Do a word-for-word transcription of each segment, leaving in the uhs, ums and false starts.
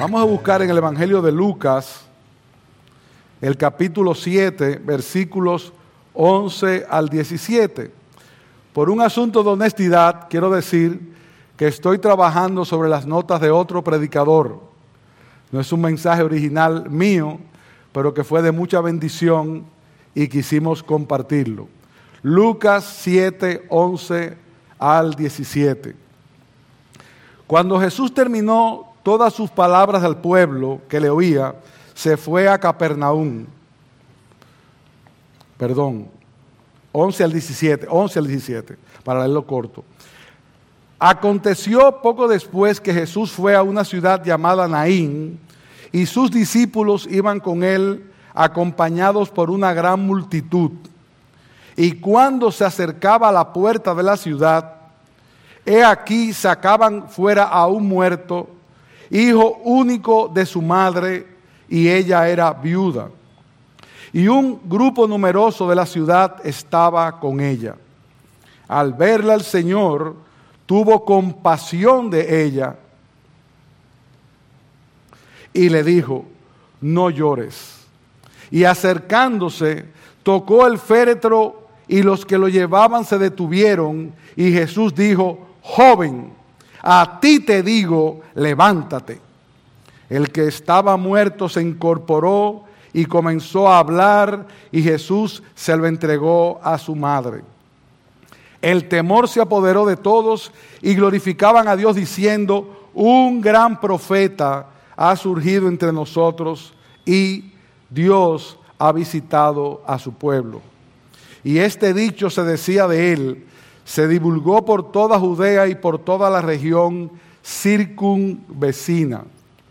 Vamos a buscar en el Evangelio de Lucas, el capítulo siete, versículos once al diecisiete. Por un asunto de honestidad, quiero decir que estoy trabajando sobre las notas de otro predicador. No es un mensaje original mío, pero que fue de mucha bendición y quisimos compartirlo. Lucas siete, once al diecisiete. Cuando Jesús terminó todas sus palabras al pueblo que le oía, se fue a Capernaum. Perdón, once al diecisiete, once al diecisiete, para leerlo corto. Aconteció poco después que Jesús fue a una ciudad llamada Naín, y sus discípulos iban con él acompañados por una gran multitud. Y cuando se acercaba a la puerta de la ciudad, he aquí sacaban fuera a un muerto, hijo único de su madre, y ella era viuda. Y un grupo numeroso de la ciudad estaba con ella. Al verla el Señor, tuvo compasión de ella y le dijo: no llores. Y acercándose, tocó el féretro, y los que lo llevaban se detuvieron, y Jesús dijo: joven, a ti te digo, levántate. El que estaba muerto se incorporó y comenzó a hablar, y Jesús se lo entregó a su madre. El temor se apoderó de todos y glorificaban a Dios diciendo: un gran profeta ha surgido entre nosotros y Dios ha visitado a su pueblo. Y este dicho se decía de él, se divulgó por toda Judea y por toda la región circunvecina.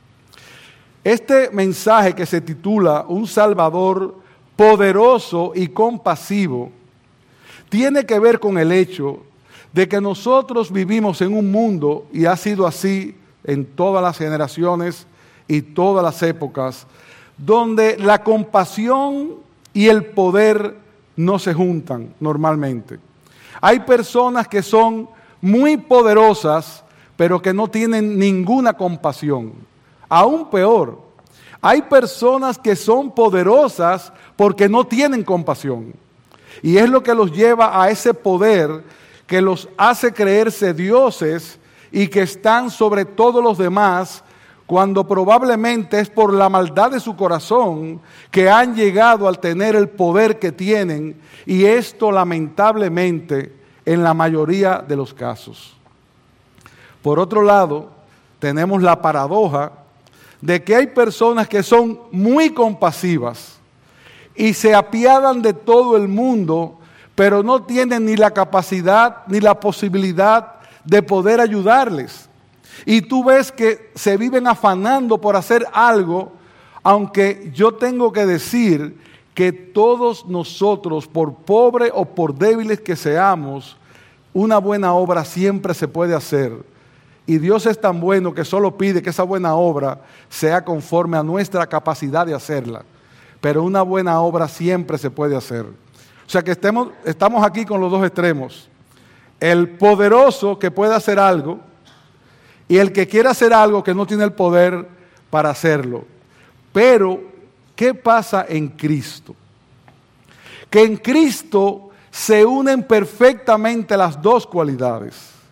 Este mensaje, que se titula Un Salvador poderoso y compasivo, tiene que ver con el hecho de que nosotros vivimos en un mundo, y ha sido así en todas las generaciones y todas las épocas, donde la compasión y el poder no se juntan normalmente. Hay personas que son muy poderosas, pero que no tienen ninguna compasión. Aún peor, hay personas que son poderosas porque no tienen compasión. Y es lo que los lleva a ese poder que los hace creerse dioses y que están sobre todos los demás, cuando probablemente es por la maldad de su corazón que han llegado al tener el poder que tienen, y esto lamentablemente en la mayoría de los casos. Por otro lado, tenemos la paradoja de que hay personas que son muy compasivas y se apiadan de todo el mundo, pero no tienen ni la capacidad ni la posibilidad de poder ayudarles. Y tú ves que se viven afanando por hacer algo, aunque yo tengo que decir que todos nosotros, por pobre o por débiles que seamos, una buena obra siempre se puede hacer. Y Dios es tan bueno que solo pide que esa buena obra sea conforme a nuestra capacidad de hacerla. Pero una buena obra siempre se puede hacer. O sea que estemos, estamos aquí con los dos extremos. El poderoso que puede hacer algo, y el que quiere hacer algo que no tiene el poder para hacerlo. Pero, ¿qué pasa en Cristo? Que en Cristo se unen perfectamente las dos cualidades.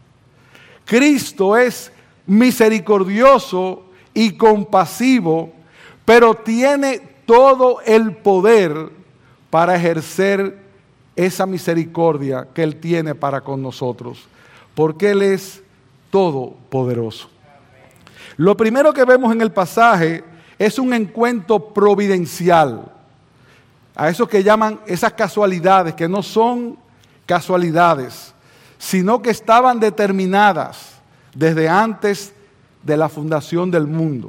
Cristo es misericordioso y compasivo, pero tiene todo el poder para ejercer esa misericordia que Él tiene para con nosotros, porque Él es todopoderoso. Lo primero que vemos en el pasaje es un encuentro providencial, a eso que llaman esas casualidades, que no son casualidades, sino que estaban determinadas desde antes de la fundación del mundo.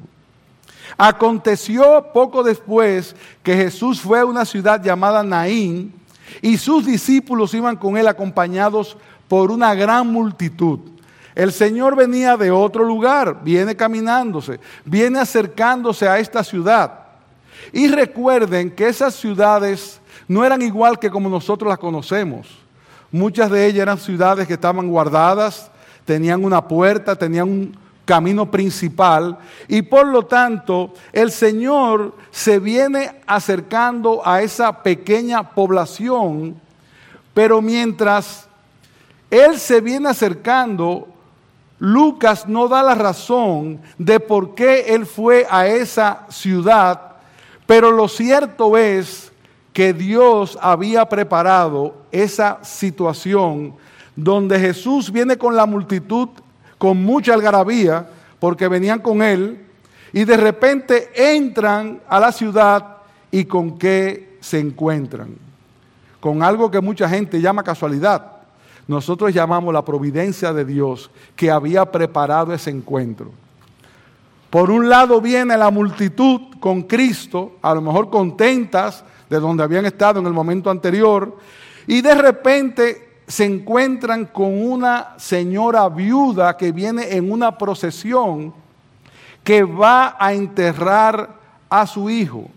Aconteció poco después que Jesús fue a una ciudad llamada Naín, y sus discípulos iban con él acompañados por una gran multitud. El Señor venía de otro lugar, viene caminándose, viene acercándose a esta ciudad. Y recuerden que esas ciudades no eran igual que como nosotros las conocemos. Muchas de ellas eran ciudades que estaban guardadas, tenían una puerta, tenían un camino principal, y por lo tanto el Señor se viene acercando a esa pequeña población, pero mientras Él se viene acercando, Lucas no da la razón de por qué Él fue a esa ciudad, pero lo cierto es que Dios había preparado esa situación donde Jesús viene con la multitud, con mucha algarabía, porque venían con Él, y de repente entran a la ciudad, ¿y con qué se encuentran? Con algo que mucha gente llama casualidad. Nosotros llamamos la providencia de Dios, que había preparado ese encuentro. Por un lado viene la multitud con Cristo, a lo mejor contentas de donde habían estado en el momento anterior, y de repente se encuentran con una señora viuda que viene en una procesión que va a enterrar a su hijo.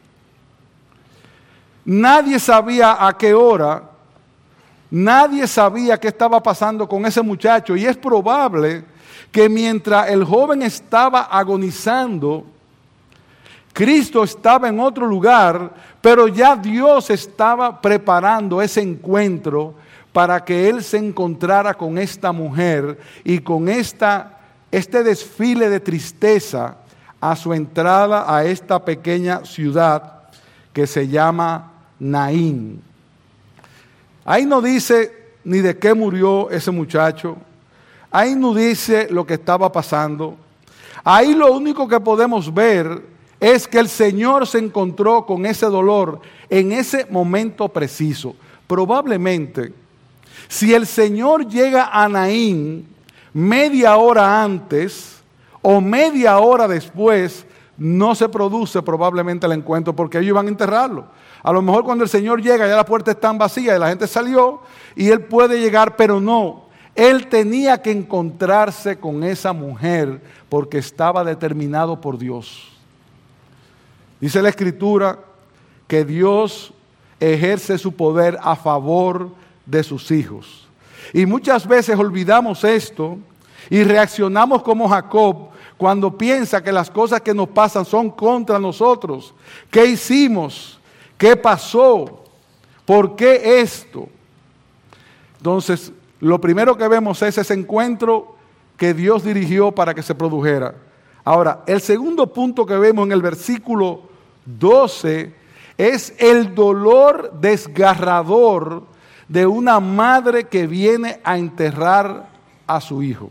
Nadie sabía a qué hora, nadie sabía qué estaba pasando con ese muchacho, y es probable que mientras el joven estaba agonizando, Cristo estaba en otro lugar, pero ya Dios estaba preparando ese encuentro para que Él se encontrara con esta mujer y con esta, este desfile de tristeza a su entrada a esta pequeña ciudad que se llama Naín. Ahí no dice ni de qué murió ese muchacho, ahí no dice lo que estaba pasando. Ahí lo único que podemos ver es que el Señor se encontró con ese dolor en ese momento preciso. Probablemente, si el Señor llega a Naín media hora antes o media hora después, no se produce probablemente el encuentro, porque ellos iban a enterrarlo. A lo mejor cuando el Señor llega ya las puertas están vacías y la gente salió y Él puede llegar, pero no. Él tenía que encontrarse con esa mujer porque estaba determinado por Dios. Dice la Escritura que Dios ejerce su poder a favor de sus hijos. Y muchas veces olvidamos esto y reaccionamos como Jacob cuando piensa que las cosas que nos pasan son contra nosotros. ¿Qué hicimos? ¿Qué pasó? ¿Por qué esto? Entonces, lo primero que vemos es ese encuentro que Dios dirigió para que se produjera. Ahora, el segundo punto que vemos en el versículo doce es el dolor desgarrador de una madre que viene a enterrar a su hijo.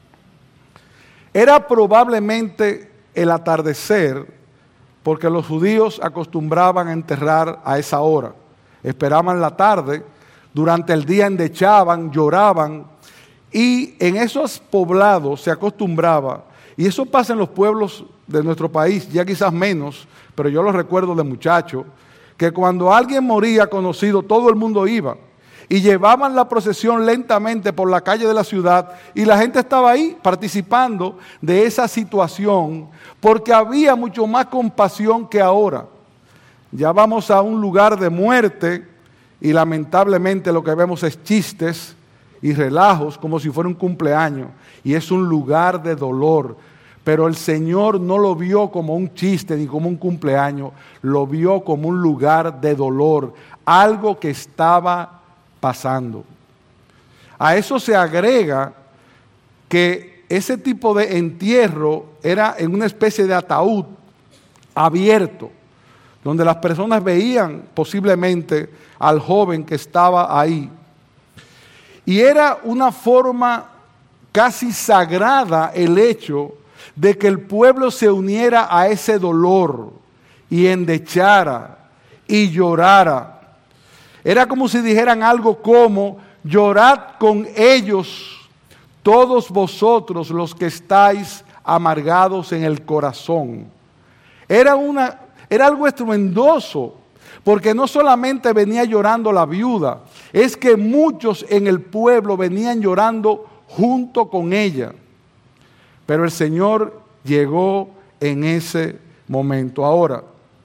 Era probablemente el atardecer, porque los judíos acostumbraban a enterrar a esa hora. Esperaban la tarde, durante el día endechaban, lloraban, y en esos poblados se acostumbraba, y eso pasa en los pueblos de nuestro país, ya quizás menos, pero yo lo recuerdo de muchacho, que cuando alguien moría conocido, todo el mundo iba, y llevaban la procesión lentamente por la calle de la ciudad, y la gente estaba ahí participando de esa situación, porque había mucho más compasión que ahora. Ya vamos a un lugar de muerte, y lamentablemente lo que vemos es chistes y relajos, como si fuera un cumpleaños, y es un lugar de dolor. Pero el Señor no lo vio como un chiste ni como un cumpleaños, lo vio como un lugar de dolor, algo que estaba pasando. A eso se agrega que ese tipo de entierro era en una especie de ataúd abierto, donde las personas veían posiblemente al joven que estaba ahí. Y era una forma casi sagrada el hecho de que el pueblo se uniera a ese dolor y endechara y llorara. Era como si dijeran algo como: llorad con ellos todos vosotros los que estáis amargados en el corazón. Era, una, era algo estruendoso, porque no solamente venía llorando la viuda, es que muchos en el pueblo venían llorando junto con ella. Pero el Señor llegó en ese momento. Ahora,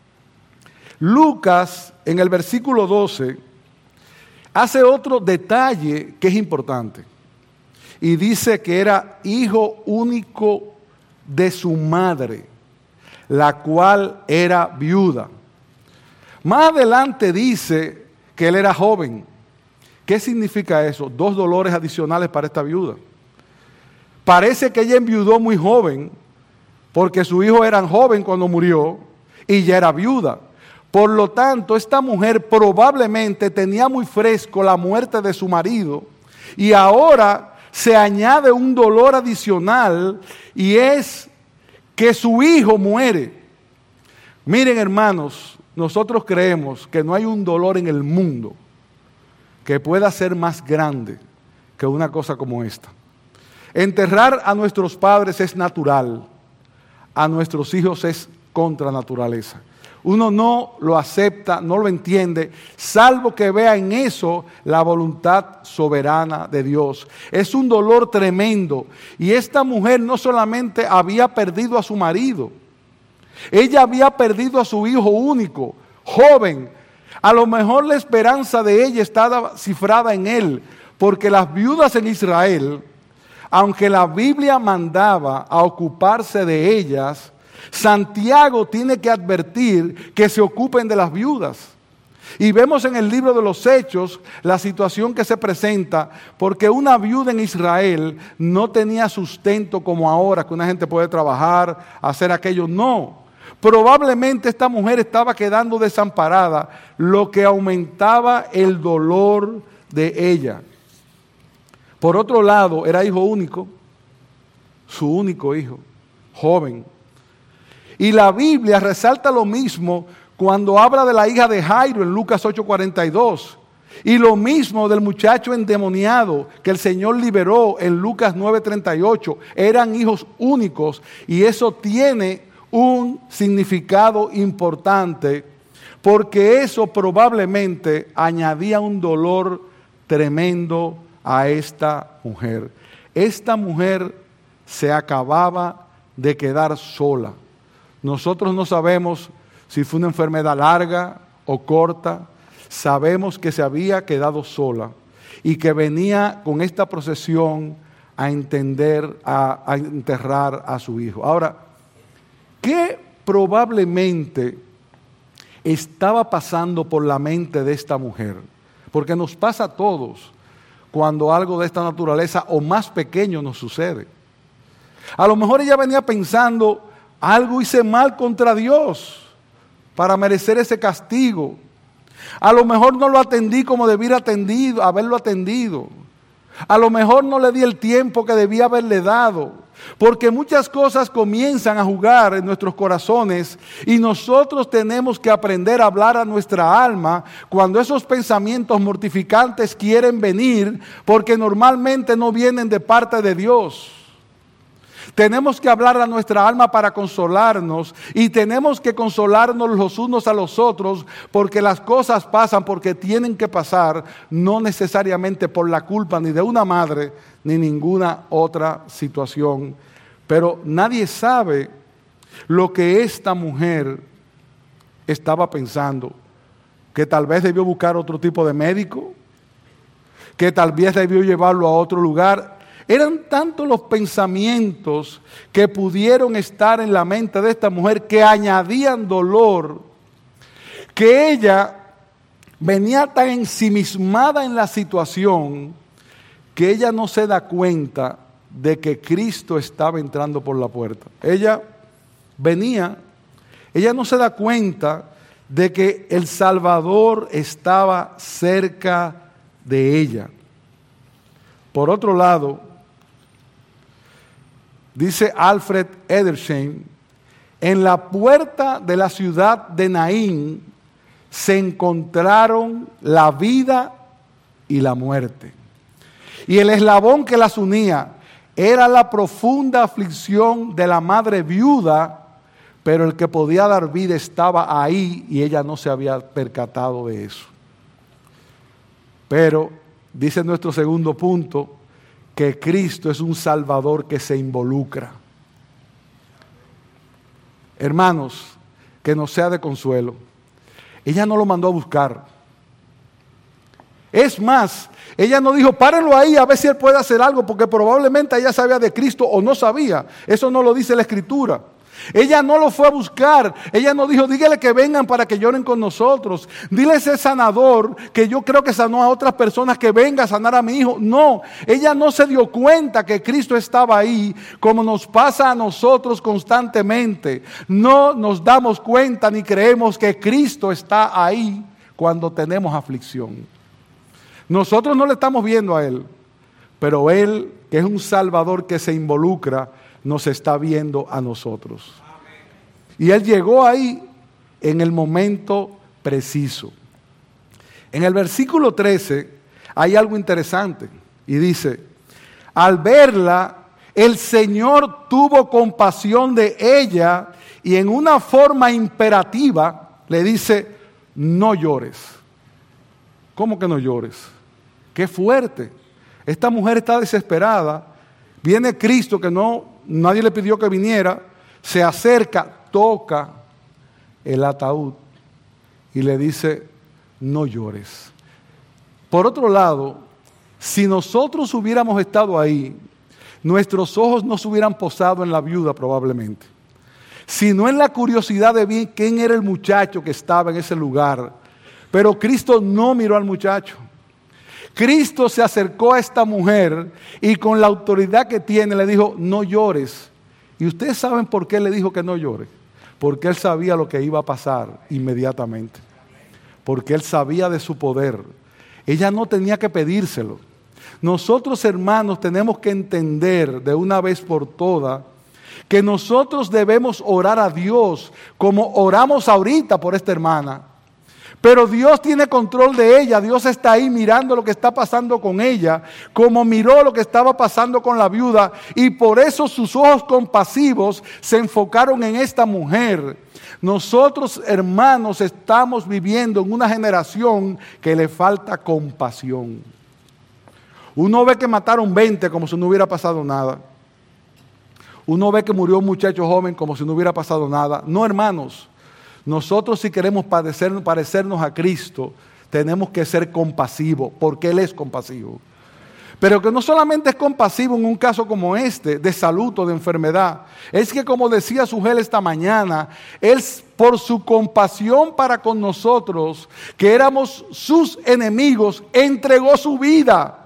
Lucas, en el versículo doce, hace otro detalle que es importante. Y dice que era hijo único de su madre, la cual era viuda. Más adelante dice que él era joven. ¿Qué significa eso? Dos dolores adicionales para esta viuda. Parece que ella enviudó muy joven, porque su hijo era joven cuando murió y ya era viuda. Por lo tanto, esta mujer probablemente tenía muy fresco la muerte de su marido y ahora se añade un dolor adicional y es que su hijo muere. Miren, hermanos, nosotros creemos que no hay un dolor en el mundo que pueda ser más grande que una cosa como esta. Enterrar a nuestros padres es natural, a nuestros hijos es contra naturaleza. Uno no lo acepta, no lo entiende, salvo que vea en eso la voluntad soberana de Dios. Es un dolor tremendo. Y esta mujer no solamente había perdido a su marido, ella había perdido a su hijo único, joven. A lo mejor la esperanza de ella estaba cifrada en él, porque las viudas en Israel, aunque la Biblia mandaba a ocuparse de ellas, Santiago tiene que advertir que se ocupen de las viudas. Y vemos en el libro de los Hechos la situación que se presenta, porque una viuda en Israel no tenía sustento como ahora, que una gente puede trabajar, hacer aquello. No, probablemente esta mujer estaba quedando desamparada, lo que aumentaba el dolor de ella. Por otro lado, era hijo único, su único hijo, joven. Y la Biblia resalta lo mismo cuando habla de la hija de Jairo en Lucas ocho cuarenta y dos. Y lo mismo del muchacho endemoniado que el Señor liberó en Lucas nueve treinta y ocho. Eran hijos únicos y eso tiene un significado importante porque eso probablemente añadía un dolor tremendo a esta mujer. Esta mujer se acababa de quedar sola. Nosotros no sabemos si fue una enfermedad larga o corta. Sabemos que se había quedado sola y que venía con esta procesión a entender, a, a enterrar a su hijo. Ahora, ¿qué probablemente estaba pasando por la mente de esta mujer? Porque nos pasa a todos cuando algo de esta naturaleza o más pequeño nos sucede. A lo mejor ella venía pensando, algo hice mal contra Dios para merecer ese castigo. A lo mejor no lo atendí como debiera atendido, haberlo atendido. A lo mejor no le di el tiempo que debía haberle dado. Porque muchas cosas comienzan a jugar en nuestros corazones y nosotros tenemos que aprender a hablar a nuestra alma cuando esos pensamientos mortificantes quieren venir, porque normalmente no vienen de parte de Dios. Tenemos que hablar a nuestra alma para consolarnos y tenemos que consolarnos los unos a los otros porque las cosas pasan porque tienen que pasar, no necesariamente por la culpa ni de una madre ni ninguna otra situación. Pero nadie sabe lo que esta mujer estaba pensando, que tal vez debió buscar otro tipo de médico, que tal vez debió llevarlo a otro lugar. Eran tantos los pensamientos que pudieron estar en la mente de esta mujer que añadían dolor, que ella venía tan ensimismada en la situación que ella no se da cuenta de que Cristo estaba entrando por la puerta. Ella venía, ella no se da cuenta de que el Salvador estaba cerca de ella. Por otro lado, dice Alfred Edersheim, en la puerta de la ciudad de Naín se encontraron la vida y la muerte. Y el eslabón que las unía era la profunda aflicción de la madre viuda, pero el que podía dar vida estaba ahí y ella no se había percatado de eso. Pero, dice nuestro segundo punto, que Cristo es un Salvador que se involucra. Hermanos, que nos sea de consuelo. Ella no lo mandó a buscar. Es más, ella no dijo, párenlo ahí a ver si él puede hacer algo, porque probablemente ella sabía de Cristo o no sabía. Eso no lo dice la Escritura. Ella no lo fue a buscar. Ella no dijo, dígale que vengan para que lloren con nosotros. Dile a ese sanador que yo creo que sanó a otras personas que venga a sanar a mi hijo. No, ella no se dio cuenta que Cristo estaba ahí, como nos pasa a nosotros constantemente. No nos damos cuenta ni creemos que Cristo está ahí cuando tenemos aflicción. Nosotros no le estamos viendo a Él, pero Él, que es un Salvador que se involucra, nos está viendo a nosotros. Y Él llegó ahí en el momento preciso. En el versículo trece hay algo interesante y dice, al verla, el Señor tuvo compasión de ella y en una forma imperativa le dice, no llores. ¿Cómo que no llores? ¡Qué fuerte! Esta mujer está desesperada. Viene Cristo, que no, nadie le pidió que viniera, se acerca, toca el ataúd y le dice, no llores. Por otro lado, si nosotros hubiéramos estado ahí, nuestros ojos no se hubieran posado en la viuda probablemente, sino en la curiosidad de ver quién era el muchacho que estaba en ese lugar. Pero Cristo no miró al muchacho. Cristo se acercó a esta mujer y con la autoridad que tiene le dijo, no llores. Y ustedes saben por qué le dijo que no llore. Porque Él sabía lo que iba a pasar inmediatamente. Porque Él sabía de su poder. Ella no tenía que pedírselo. Nosotros, hermanos, tenemos que entender de una vez por todas que nosotros debemos orar a Dios como oramos ahorita por esta hermana. Pero Dios tiene control de ella, Dios está ahí mirando lo que está pasando con ella, como miró lo que estaba pasando con la viuda, y por eso sus ojos compasivos se enfocaron en esta mujer. Nosotros, hermanos, estamos viviendo en una generación que le falta compasión. Uno ve que mataron veinte como si no hubiera pasado nada. Uno ve que murió un muchacho joven como si no hubiera pasado nada. No, hermanos. Nosotros, si queremos parecer, parecernos a Cristo, tenemos que ser compasivos, porque Él es compasivo. Pero que no solamente es compasivo en un caso como este, de salud o de enfermedad, es que, como decía Sugel esta mañana, Él, por su compasión para con nosotros, que éramos sus enemigos, entregó su vida.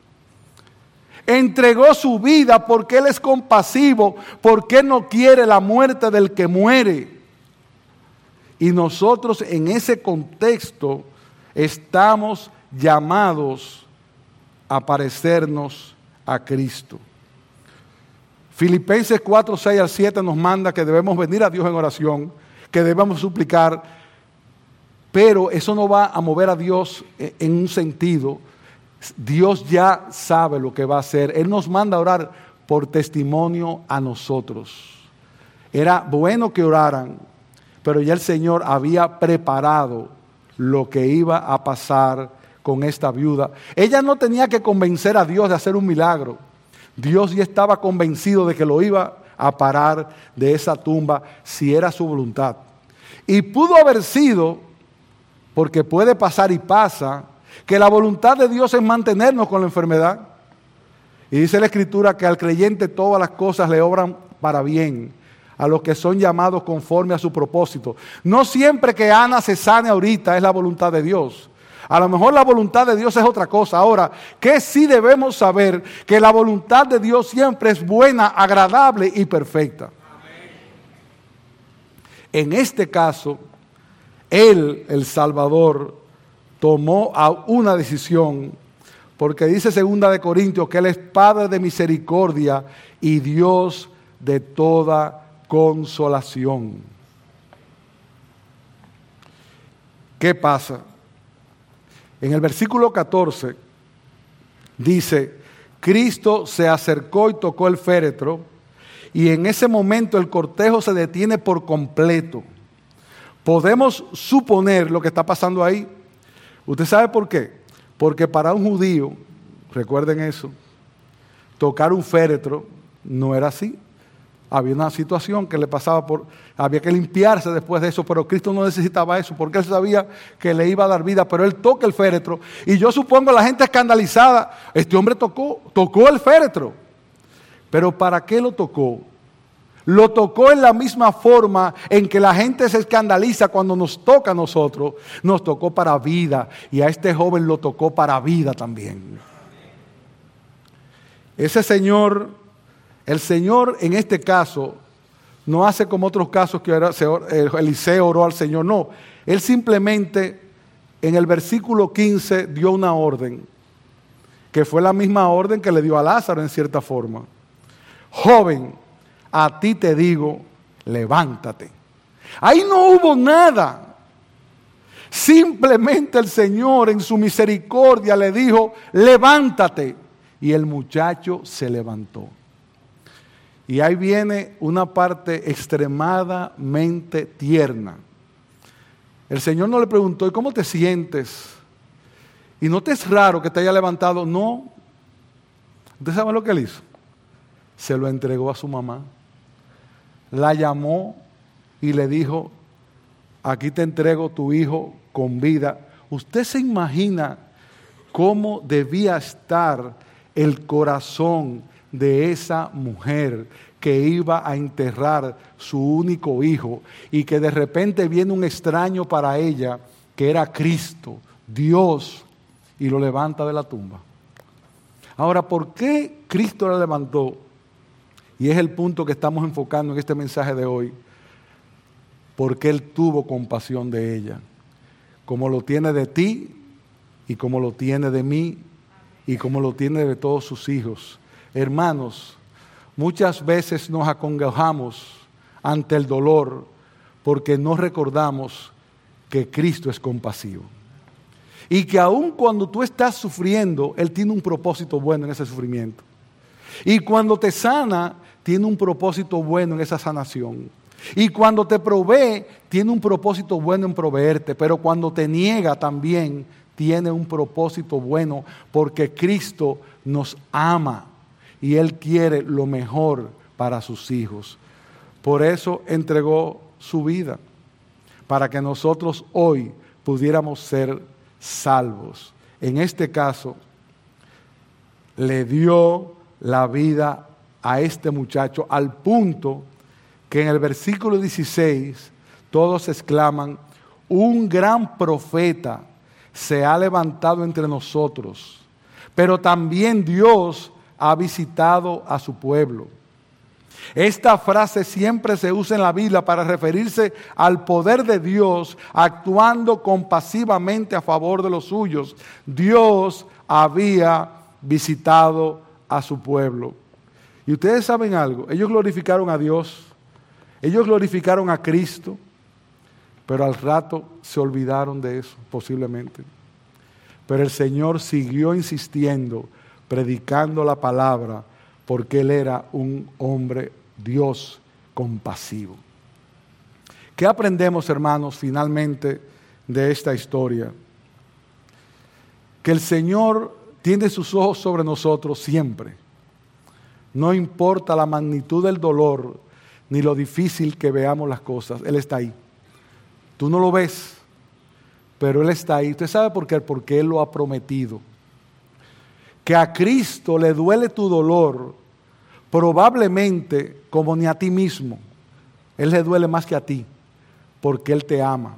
Entregó su vida porque Él es compasivo, porque Él no quiere la muerte del que muere. Y nosotros en ese contexto estamos llamados a parecernos a Cristo. Filipenses cuatro, seis al siete nos manda que debemos venir a Dios en oración, que debemos suplicar, pero eso no va a mover a Dios en un sentido. Dios ya sabe lo que va a hacer. Él nos manda a orar por testimonio a nosotros. Era bueno que oraran, pero ya el Señor había preparado lo que iba a pasar con esta viuda. Ella no tenía que convencer a Dios de hacer un milagro. Dios ya estaba convencido de que lo iba a parar de esa tumba si era su voluntad. Y pudo haber sido, porque puede pasar y pasa, que la voluntad de Dios es mantenernos con la enfermedad. Y dice la Escritura que al creyente todas las cosas le obran para bien, a los que son llamados conforme a su propósito. No siempre que Ana se sane ahorita es la voluntad de Dios. A lo mejor la voluntad de Dios es otra cosa. Ahora, que sí debemos saber que la voluntad de Dios siempre es buena, agradable y perfecta. Amén. En este caso, Él, el Salvador, tomó una decisión, porque dice segunda de Corintios que Él es Padre de misericordia y Dios de toda consolación. ¿Qué pasa? En el versículo catorce dice, Cristo se acercó y tocó el féretro, y en ese momento el cortejo se detiene por completo. Podemos suponer lo que está pasando ahí. ¿Usted sabe por qué? Porque para un judío, recuerden eso, tocar un féretro no era así. Había una situación que le pasaba por, había que limpiarse después de eso, pero Cristo no necesitaba eso porque Él sabía que le iba a dar vida, pero Él toca el féretro y yo supongo la gente escandalizada, este hombre tocó, tocó el féretro, pero ¿para qué lo tocó? Lo tocó en la misma forma en que la gente se escandaliza cuando nos toca a nosotros, nos tocó para vida y a este joven lo tocó para vida también. Ese señor... El Señor en este caso no hace como otros casos que Eliseo oró al Señor, no. Él simplemente en el versículo quince dio una orden, que fue la misma orden que le dio a Lázaro en cierta forma. Joven, a ti te digo, levántate. Ahí no hubo nada. Simplemente el Señor en su misericordia le dijo, levántate. Y el muchacho se levantó. Y ahí viene una parte extremadamente tierna. El Señor no le preguntó, ¿y cómo te sientes? ¿Y no te es raro que te haya levantado? No. ¿Usted sabe lo que él hizo? Se lo entregó a su mamá. La llamó y le dijo, aquí te entrego tu hijo con vida. ¿Usted se imagina cómo debía estar el corazón de esa mujer que iba a enterrar su único hijo y que de repente viene un extraño para ella que era Cristo, Dios, y lo levanta de la tumba? Ahora, ¿por qué Cristo la levantó? Y es el punto que estamos enfocando en este mensaje de hoy. Porque Él tuvo compasión de ella, como lo tiene de ti y como lo tiene de mí y como lo tiene de todos sus hijos. Hermanos, muchas veces nos acongojamos ante el dolor porque no recordamos que Cristo es compasivo. Y que aun cuando tú estás sufriendo, Él tiene un propósito bueno en ese sufrimiento. Y cuando te sana, tiene un propósito bueno en esa sanación. Y cuando te provee, tiene un propósito bueno en proveerte. Pero cuando te niega también, tiene un propósito bueno porque Cristo nos ama. Y Él quiere lo mejor para sus hijos. Por eso entregó su vida, para que nosotros hoy pudiéramos ser salvos. En este caso, le dio la vida a este muchacho al punto que en el versículo dieciséis todos exclaman, un gran profeta se ha levantado entre nosotros, pero también Dios ha visitado a su pueblo. Esta frase siempre se usa en la Biblia para referirse al poder de Dios actuando compasivamente a favor de los suyos. Dios había visitado a su pueblo. Y ustedes saben algo, ellos glorificaron a Dios, ellos glorificaron a Cristo, pero al rato se olvidaron de eso, posiblemente. Pero el Señor siguió insistiendo, predicando la palabra, porque Él era un hombre, Dios, compasivo. ¿Qué aprendemos, hermanos, finalmente de esta historia? Que el Señor tiene sus ojos sobre nosotros siempre. No importa la magnitud del dolor, ni lo difícil que veamos las cosas, Él está ahí. Tú no lo ves, pero Él está ahí. ¿Usted sabe por qué? Porque Él lo ha prometido. Que a Cristo le duele tu dolor, probablemente como ni a ti mismo. Él le duele más que a ti, porque Él te ama.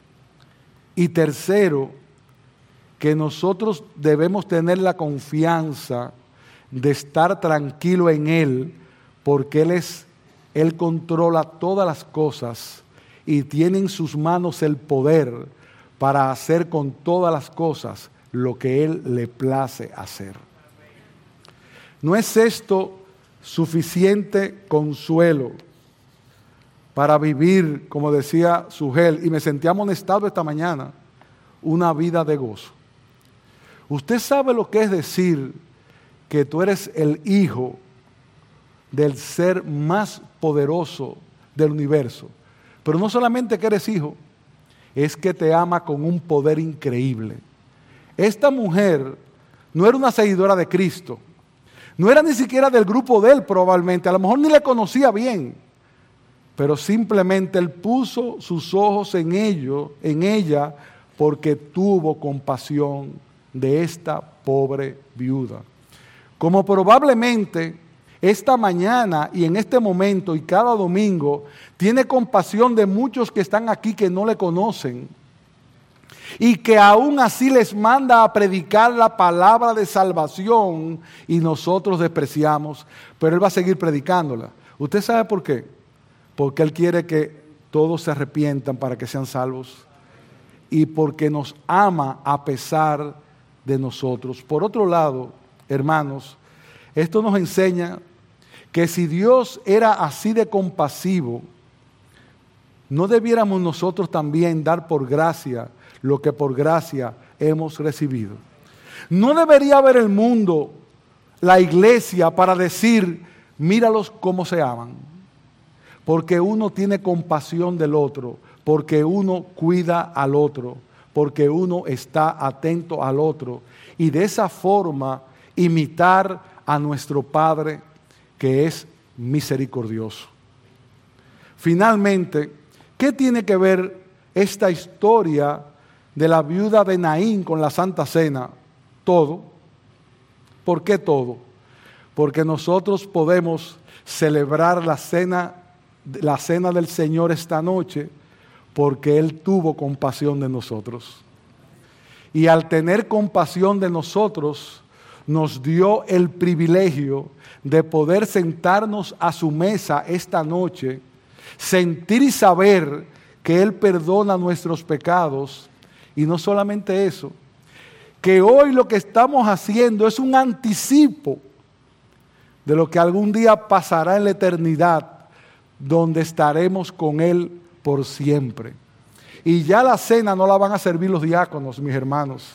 Y tercero, que nosotros debemos tener la confianza de estar tranquilo en Él, porque Él es, Él controla todas las cosas y tiene en sus manos el poder para hacer con todas las cosas lo que Él le place hacer. ¿No es esto suficiente consuelo para vivir, como decía Sugel, y me sentí amonestado esta mañana, una vida de gozo? Usted sabe lo que es decir que tú eres el hijo del ser más poderoso del universo, pero no solamente que eres hijo, es que te ama con un poder increíble. Esta mujer no era una seguidora de Cristo, No era ni siquiera del grupo de él probablemente, a lo mejor ni le conocía bien, pero simplemente él puso sus ojos en ello, en ella, porque tuvo compasión de esta pobre viuda. Como probablemente esta mañana y en este momento y cada domingo tiene compasión de muchos que están aquí que no le conocen y que aún así les manda a predicar la palabra de salvación y nosotros despreciamos, pero Él va a seguir predicándola. ¿Usted sabe por qué? Porque Él quiere que todos se arrepientan para que sean salvos y porque nos ama a pesar de nosotros. Por otro lado, hermanos, esto nos enseña que si Dios era así de compasivo, ¿no debiéramos nosotros también dar por gracia lo que por gracia hemos recibido? ¿No debería ver el mundo, la iglesia, para decir, míralos cómo se aman? Porque uno tiene compasión del otro, porque uno cuida al otro, porque uno está atento al otro. Y de esa forma imitar a nuestro Padre que es misericordioso. Finalmente, ¿qué tiene que ver esta historia de la viuda de Naín con la Santa Cena? Todo. ¿Por qué todo? Porque nosotros podemos celebrar la cena, la cena del Señor esta noche porque Él tuvo compasión de nosotros. Y al tener compasión de nosotros, nos dio el privilegio de poder sentarnos a su mesa esta noche, sentir y saber que Él perdona nuestros pecados, y no solamente eso, que hoy lo que estamos haciendo es un anticipo de lo que algún día pasará en la eternidad, donde estaremos con Él por siempre. Y ya la cena no la van a servir los diáconos, mis hermanos.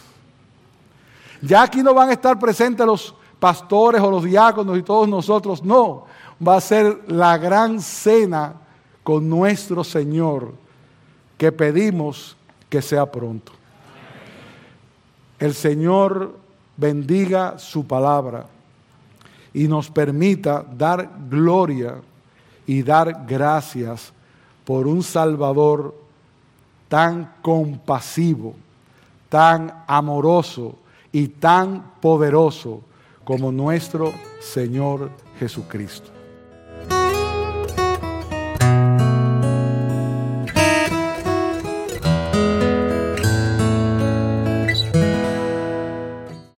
Ya aquí no van a estar presentes los pastores o los diáconos y todos nosotros, no. Va a ser la gran cena con nuestro Señor, que pedimos que sea pronto. El Señor bendiga su palabra y nos permita dar gloria y dar gracias por un Salvador tan compasivo, tan amoroso y tan poderoso como nuestro Señor Jesucristo.